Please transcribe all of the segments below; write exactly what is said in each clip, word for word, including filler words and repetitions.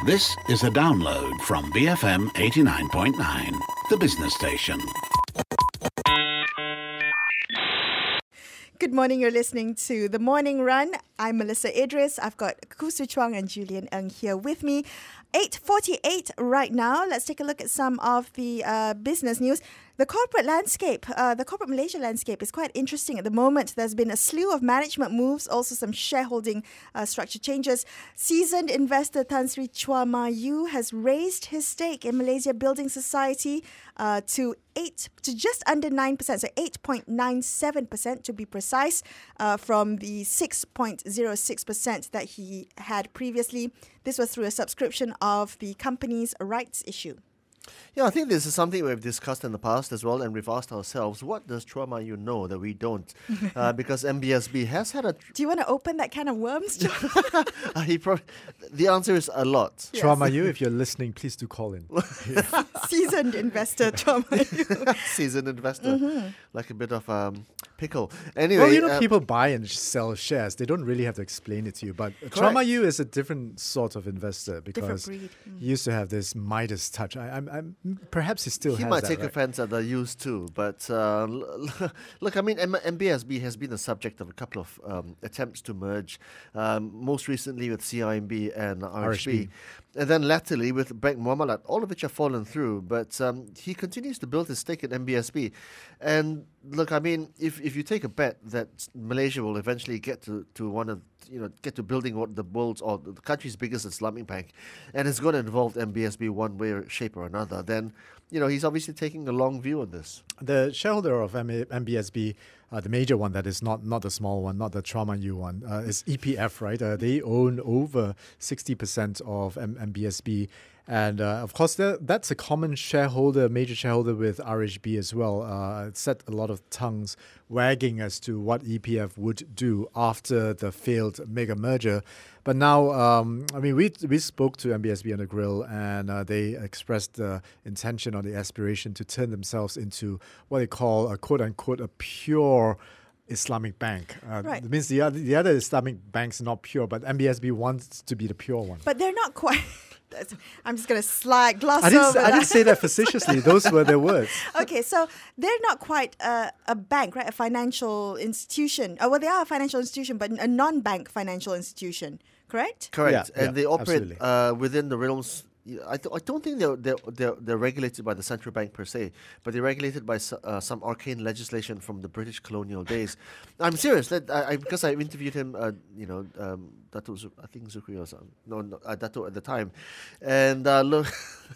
This is a download from B F M eighty-nine point nine, the business station. Good morning, you're listening to The Morning Run. I'm Melissa Idris. I've got Khoo Su Chuang and Julian Ng here with me. eight forty-eight right now. Let's take a look at some of the uh, business news. The corporate landscape, uh, the corporate Malaysia landscape is quite interesting at the moment. There's been a slew of management moves, also some shareholding uh, structure changes. Seasoned investor Tan Sri Chua Ma Yu has raised his stake in Malaysia Building Society uh, to eight to just under nine percent, so eight point nine seven percent to be precise, uh, from the six point zero six percent that he had previously. This was through a subscription of the company's rights issue. Yeah, I think this is something we've discussed in the past as well, and we've asked ourselves, what does Chua Ma Yu know that we don't? Uh, because M B S B has had a... Tr- Do you want to open that can of worms, John? uh, he pro- the answer is a lot. Yes. Chua Ma Yu, if you're listening, please do call in. Seasoned investor Chua Ma Yu. Seasoned investor. Mm-hmm. Like a bit of um, pickle. Anyway... Well, you know, uh, people buy and sell shares. They don't really have to explain it to you. But Chua Ma Yu is a different sort of investor because breed. Mm. he used to have this Midas touch. I, I'm, I'm, perhaps he still He has might that, take right? offense at the use too, but uh, l- look, I mean, M- MBSB has been the subject of a couple of um, attempts to merge, um, most recently with C I M B and R H B, R H B. and then latterly with Bank Muamalat, all of which have fallen through, but um, he continues to build his stake at M B S B. And look, I mean, if, if you take a bet that Malaysia will eventually get to, to one of, you know, get to building what the world's or the country's biggest Islamic bank, and it's going to involve M B S B one way, or shape or another, then, you know, he's obviously taking a long view on this. The shareholder of M- MBSB, uh, the major one that is not, not the small one, not the Chua Ma Yu one, uh, is E P F, right? Uh, they own over sixty percent of M- MBSB. And uh, of course, that, that's a common shareholder, major shareholder with R H B as well. Uh, it set a lot of tongues wagging as to what E P F would do after the failed mega merger. But now, um, I mean, we we spoke to M B S B on the grill, and uh, they expressed the intention or the aspiration to turn themselves into what they call a quote unquote a pure Islamic bank. Uh, Right. It means the other, the other Islamic banks are not pure, but M B S B wants to be the pure one. But they're not quite... I'm just going to slide, gloss I didn't, over I that. didn't say that facetiously. Those were their words. Okay, so they're not quite a, a bank, right? A financial institution. Oh, well, they are a financial institution, but a non-bank financial institution, correct? Correct, Yeah, and yeah, they operate absolutely. uh, within the realms. I, th- I don't think they're, they're they're they're regulated by the central bank per se, but they're regulated by s- uh, some arcane legislation from the British colonial days. I'm serious. That I, I because I interviewed him, uh, you know, um, Dato Zu- I think Zukri or something. No, no uh, Dato at the time, and uh, look.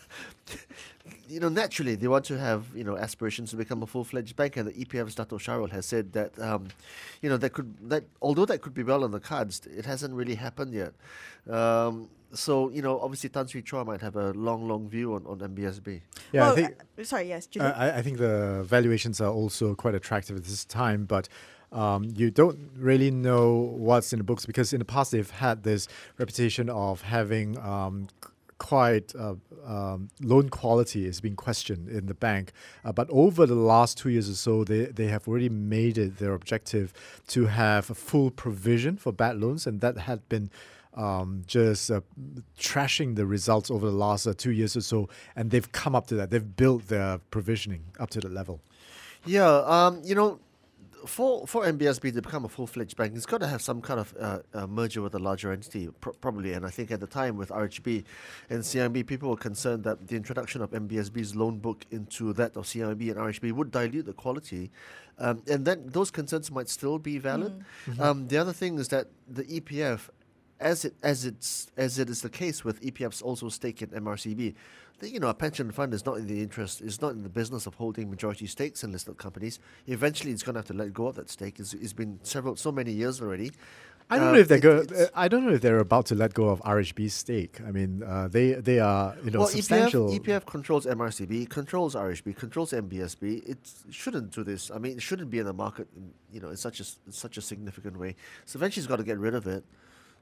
You know, naturally, they want to have, you know, aspirations to become a full-fledged bank, and the E P F's Dato Sharul has said that, um, you know, that could that although that could be well on the cards, it hasn't really happened yet. Um, so, you know, obviously, Tan Sri Chua might have a long, long view on, on M B S B. Yeah, well, I think uh, sorry, yes, uh, Julian. I, I think the valuations are also quite attractive at this time, but um, you don't really know what's in the books because in the past they've had this reputation of having um, quite uh, um, loan quality is being questioned in the bank. Uh, but over the last two years or so, they, they have already made it their objective to have a full provision for bad loans, and that had been um, just uh, trashing the results over the last uh, two years or so, and they've come up to that. They've built their provisioning up to the level. Yeah, um, you know, for for M B S B to become a full-fledged bank, it's got to have some kind of uh, uh, merger with a larger entity, pr- probably. And I think at the time with R H B and C I M B, people were concerned that the introduction of M B S B's loan book into that of C I M B and R H B would dilute the quality. Um, and then those concerns might still be valid. Mm. Mm-hmm. Um, the other thing is that the E P F, as it as it's as it is the case with E P F's also stake in M R C B, the, you know, a pension fund is not in the interest, is not in the business of holding majority stakes in listed companies. Eventually, it's going to have to let go of that stake. It's, it's been several, so many years already. I don't Uh, know if they're it- go- it's- I don't know if they're about to let go of R H B's stake. I mean, uh, they they are you know well, substantial. E P F, E P F controls M R C B, controls R H B, controls M B S B. It shouldn't do this. I mean, it shouldn't be in the market, in, you know, in such a s- in such a significant way. So eventually, it's got to get rid of it.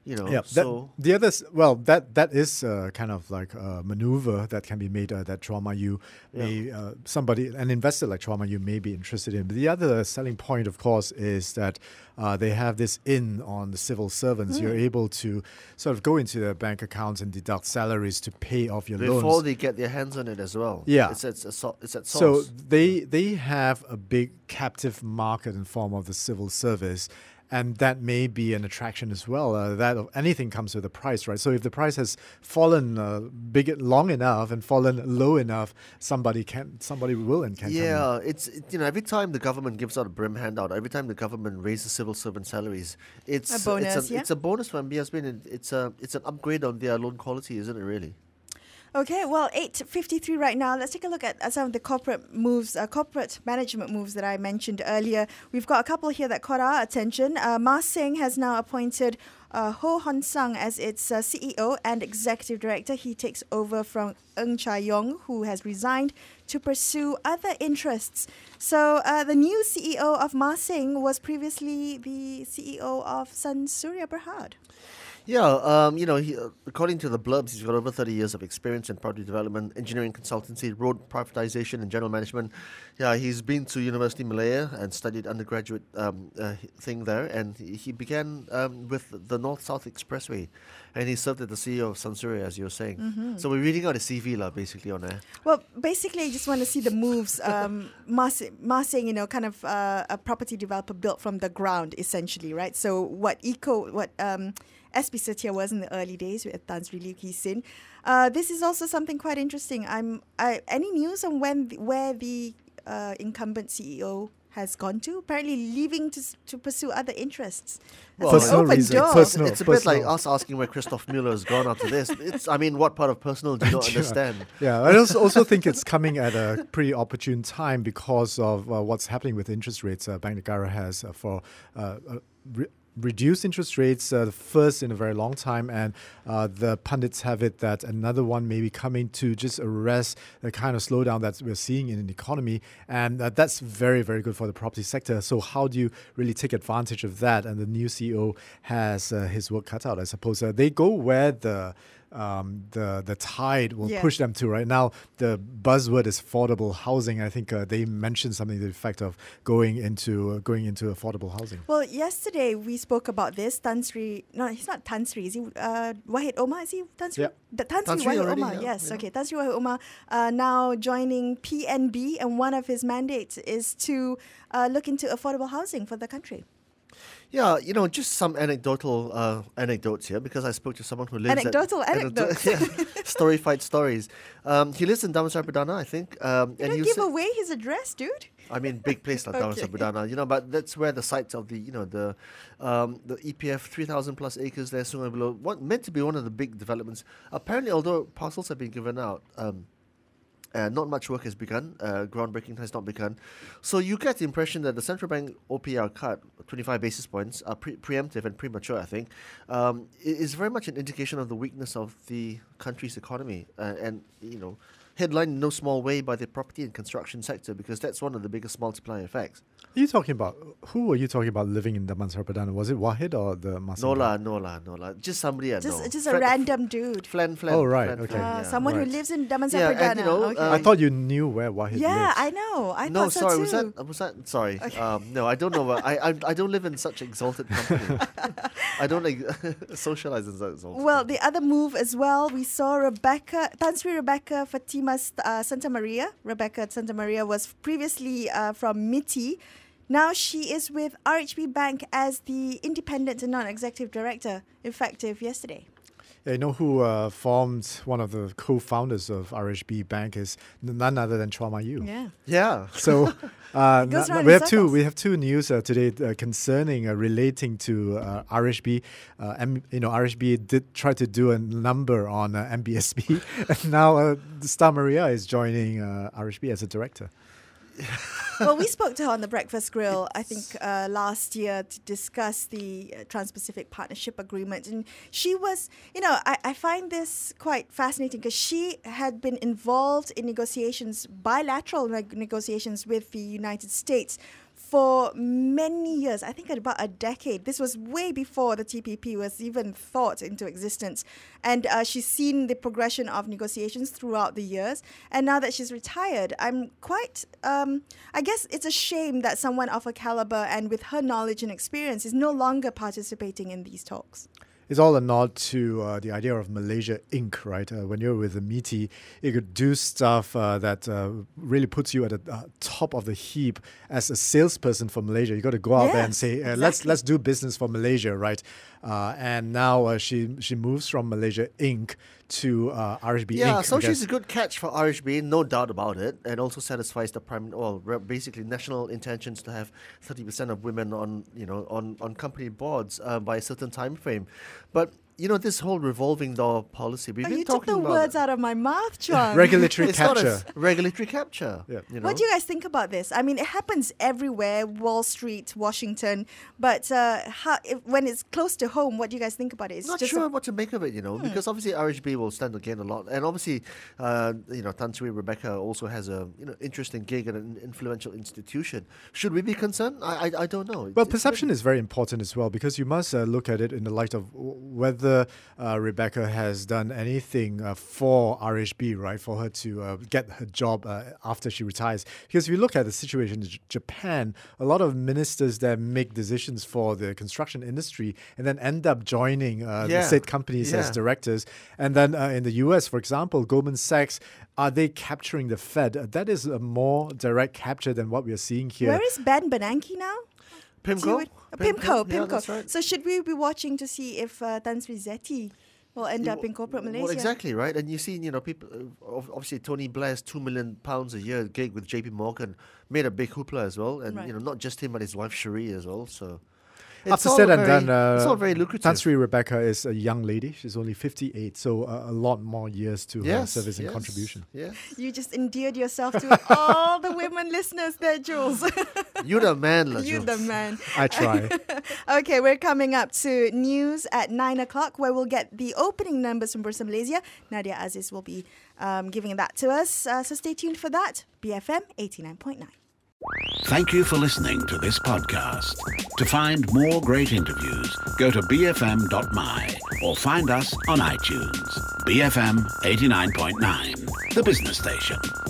You know, Yeah, that, so the others, well, that that is uh, kind of like a maneuver that can be made uh, that Trauma U may, uh, somebody, an investor like Trauma U may be interested in. But the other selling point, of course, is that uh, they have this in on the civil servants. Hmm. You're able to sort of go into their bank accounts and deduct salaries to pay off your before loans. they get their hands on it as well. Yeah. It's at, it's at, it's at So source. they they have a big captive market in form of the civil service, and that may be an attraction as well. Uh, that of anything comes with a price, right? So if the price has fallen uh, big long enough and fallen low enough, somebody can somebody will and can come in. Yeah, it's it, you know every time the government gives out a brim handout, every time the government raises civil servant salaries, it's A bonus, it's a, yeah? it's a bonus for M B S B, and it's a it's an upgrade on their loan quality, isn't it? Really? Okay, well, eight fifty-three right now. Let's take a look at uh, some of the corporate moves, uh, corporate management moves that I mentioned earlier. We've got a couple here that caught our attention. Uh, Ma Seng has now appointed uh, Ho Hon Sang as its uh, C E O and Executive Director. He takes over from Ng Chai Yong, who has resigned to pursue other interests. So uh, the new C E O of Ma Seng was previously the C E O of Sun Surya Berhad. Yeah, um, you know, he, uh, according to the blurbs, he's got over thirty years of experience in property development, engineering consultancy, road privatization, and general management. Yeah, he's been to University Malaya and studied undergraduate um, uh, thing there, and he, he began um, with the North-South Expressway, and he served as the C E O of Sansuri, as you were saying. Mm-hmm. So we're reading out his C V, lah, basically, on air. Well, basically, I just want to see the moves. Um, Ma Se- Ma Seng, you know, kind of uh, a property developer built from the ground, essentially, right? So what Eco, what um, S P Setia was in the early days with Tan Sri Liu Kee Sin. Uh, this is also something quite interesting. I'm I, any news on when the, where the uh, incumbent C E O has gone to? Apparently, leaving to s- to pursue other interests. That's Well, an Personal open reasons. door. Personal. It's a bit like personal. us asking where Christoph Mueller has gone after this. It's, I mean, what part of personal do you not understand? Yeah, I also, also think it's coming at a pretty opportune time because of uh, what's happening with interest rates. Uh, Bank Negara has uh, for uh, uh, re- reduced interest rates, uh, the first in a very long time, and uh, the pundits have it that another one may be coming to just arrest the kind of slowdown that we're seeing in the economy, and uh, that's very, very good for the property sector. So how do you really take advantage of that? And the new C E O has uh, his work cut out, I suppose. Uh, they go where the um, the the tide will Yeah. push them to. Right now, the buzzword is affordable housing. I think uh, they mentioned something to the effect of going into uh, going into affordable housing. Well, yesterday we spoke about this. Tan Sri, no, he's not Tan Sri. Is he uh, Wahid Omar? Is he Tan Sri? Yeah. The Tan Tan Sri Sri Wahid already, Omar. yeah, Yes. yeah. Okay. Tan Sri Wahid Omar uh, now joining P N B, and one of his mandates is to uh, look into affordable housing for the country. Yeah, you know, just some anecdotal uh, anecdotes here because I spoke to someone who lives Anecdotal at... anecdotes. yeah, story-fight stories. Um, he lives in Damansara Perdana, I think. Um, You and don't he give said, away his address, dude. I mean, big place like Okay. Damansara Perdana, you know, but that's where the sites of the, you know, the um, the E P F three thousand plus acres there, Sungai Buloh, what meant to be one of the big developments. Apparently, although parcels have been given out, um, Uh, not much work has begun. Uh, groundbreaking has not begun. So you get the impression that the central bank O P R cut, twenty-five basis points, are pre- preemptive and premature, I think, um, i- is very much an indication of the weakness of the country's economy. Uh, and, you know, headlined in no small way by the property and construction sector because that's one of the biggest multiplier effects. Are you talking about, who were you talking about living in Damansara Perdana? Was it Wahid or the Masang? No lah, no lah, no lah. Just somebody I Just, know. just a Flan- random dude. Flan, flan. Oh, right, flan, okay. flan, Uh, yeah. someone right. who lives in Damansara Yeah, and, Perdana. you know, okay. uh, I thought you knew where Wahid yeah, lives. I know. I no, thought so sorry, too. was that was that sorry? Um, no, I don't know. what- I, I I don't live in such exalted company. I don't like socialize in such exalted. Well, company. the other move as well, we saw Rebecca, Tan Sri Rebecca Fatima uh, Santa Maria. Rebecca Santa Maria was previously uh, from M I T I. Now she is with R H B Bank as the independent and non-executive director, effective yesterday. Yeah, you know who uh, formed one of the co-founders of R H B Bank is none other than Chua Ma Yu. Yeah. yeah. So uh, goes na- round we in have two. circles. We have two news uh, today uh, concerning uh, relating to uh, R H B. Uh, M, you know, R H B did try to do a number on uh, M B S B, and now uh, Star Maria is joining uh, R H B as a director. Well, we spoke to her on the Breakfast Grill, I think, uh, last year to discuss the uh, Trans-Pacific Partnership Agreement. And she was, you know, I, I find this quite fascinating because she had been involved in negotiations, bilateral neg- negotiations with the United States for many years, I think about a decade. This was way before the T P P was even thought into existence. And uh, she's seen the progression of negotiations throughout the years. And now that she's retired, I'm quite, um, I guess it's a shame that someone of her caliber and with her knowledge and experience is no longer participating in these talks. It's all a nod to uh, the idea of Malaysia Incorporated, right? Uh, when you're with a meaty, you could do stuff uh, that uh, really puts you at the uh, top of the heap as a salesperson for Malaysia. You got to go out Yeah, there and say, uh, exactly. "Let's let's do business for Malaysia," right? Uh, and now uh, she she moves from Malaysia Incorporated to uh, R H B Yeah, Incorporated. so I she's guess. a good catch for R H B, no doubt about it, and also satisfies the prime, well, re- basically national intentions to have thirty percent of women on, you know, on, on company boards uh, by a certain time frame. But you know, this whole revolving door policy, we've Oh, been you took talking the about words it. out of my mouth, Chuang. Regulatory It's capture. not a regulatory capture. Yeah. You know? What do you guys think about this? I mean, it happens everywhere, Wall Street, Washington, but uh, how, if, when it's close to home, what do you guys think about it? It's Not just sure a- what to make of it, you know, Hmm. because obviously R H B will stand to gain a lot, and obviously, uh, you know, Tan Sri Rebecca also has a you know interesting gig at an influential institution. Should we be concerned? I I, I don't know. Well, It's- perception is very important as well, because you must uh, look at it in the light of w- whether uh, Rebecca has done anything uh, for R H B, right, for her to uh, get her job uh, after she retires. Because if you look at the situation in J- Japan, a lot of ministers there make decisions for the construction industry and then end up joining uh, the Yeah. state companies as Yeah. directors. And then uh, in the U S, for example, Goldman Sachs, are they capturing the Fed? Uh, that is a more direct capture than what we are seeing here. Where is Ben Bernanke now? Do you PIMCO? would- uh, PIMCO, Yeah, PIMCO. that's right. So should we be watching to see if uh, Tan Sri Zeti will end Yeah, up in corporate Malaysia? Well, exactly, right? And you see, you know, people, uh, ob- obviously Tony Blair's two million pounds a year gig with J P Morgan made a big hoopla as well. And, Right. you know, not just him, but his wife Cherie as well. So After all said and very- done, uh, it's all very lucrative. Tan Sri Rebecca is a young lady. She's only fifty-eight, so uh, a lot more years to her yes, service and yes, contribution. Yeah. You just endeared yourself to all the women listeners there, Jules. You're the man, La You the Jules. man. I try. Okay, we're coming up to news at nine o'clock where we'll get the opening numbers from Bursa Malaysia. Nadia Aziz will be um, giving that to us. Uh, so stay tuned for that. B F M eighty-nine point nine. Thank you for listening to this podcast. To find more great interviews, go to b f m dot m y or find us on iTunes. B F M eighty-nine point nine, the business station.